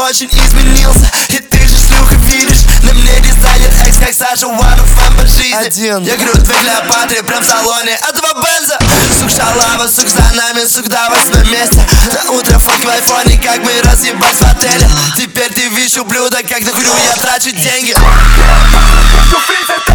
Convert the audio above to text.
очень изменился. И ты же, шлюха, видишь, на мне дизайнер экс, как Саша One of Fun по жизни. Я говорю, твои Клеопатры прям в салоне, а два Бенза. Сук шалава, сук за нами, сук до 8 месте. На утро фотки в айфоне, как мы разъебать в отеле. Теперь ты видишь ублюдок, как на хрю я трачу деньги.